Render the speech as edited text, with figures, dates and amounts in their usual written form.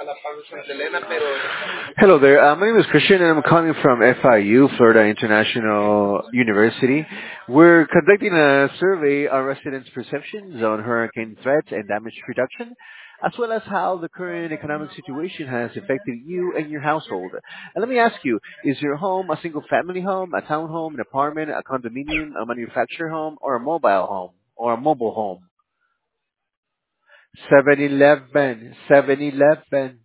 Hello there. My name is Christian, and I'm calling from FIU, Florida International University. We're conducting a survey on residents' perceptions on hurricane threats and damage reduction, as well as how the current economic situation has affected you and your household. And let me ask you, is your home a single-family home, a townhome, an apartment, a condominium, a manufactured home, or a mobile home, or a mobile home? 7-Eleven, 7-Eleven.